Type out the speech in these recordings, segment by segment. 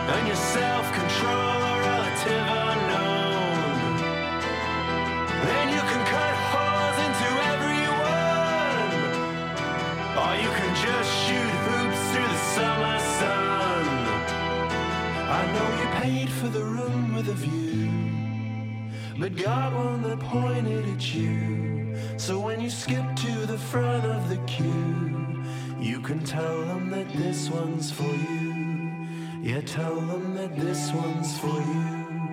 and your self-control a relative unknown. Then you can cut holes into everyone, or you can just shoot hoops through the summer sun. I know you paid for the room with a view, but God won that pointed at you. So when you skip to the front of the queue, you can tell them that this one's for you. Yeah, tell them that this one's for you.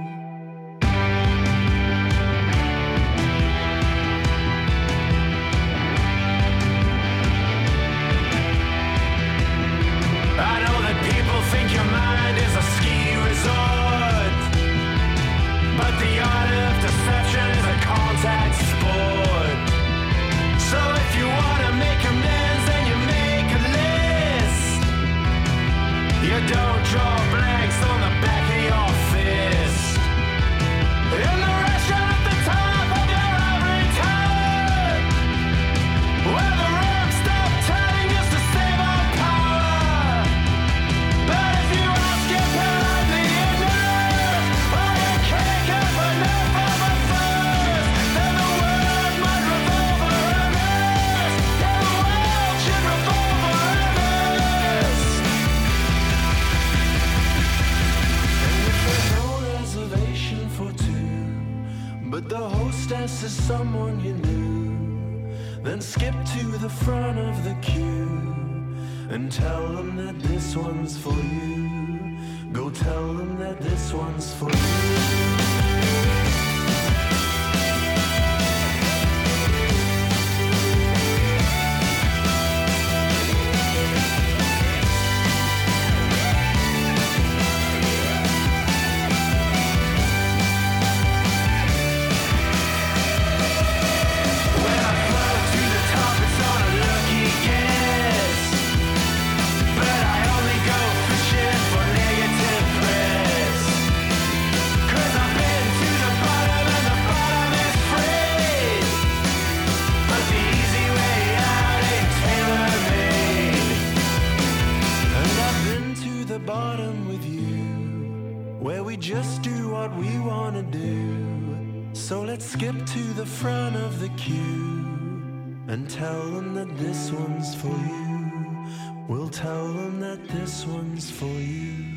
I know that people think your mind is a ski resort, but the art of deception is a contact sport. So if you wanna make amends, then you make a list. You don't draw blanks on the back of your fist. In the restaurant at the top of your every turn, where the room stopped turning just to save on power. But if you ask it politely enough, or you can't get enough of a first, then the world might revolve around us. Yeah, the world should revolve around us. And if there's no reservation for two, but the hostess is someone you knew, then skip to the front of the queue and tell them that this one's for you. Go tell them that this one's for you. When I float to the top, it's on a lucky guess, but I only go fishing for negative press. 'Cause I've been to the bottom and the bottom is free, but the easy way out ain't tailor-made. And I've been to the bottom with you, where we just do what we wanna do. So let's skip to the front of the queue and tell them that this one's for you. We'll tell them that this one's for you.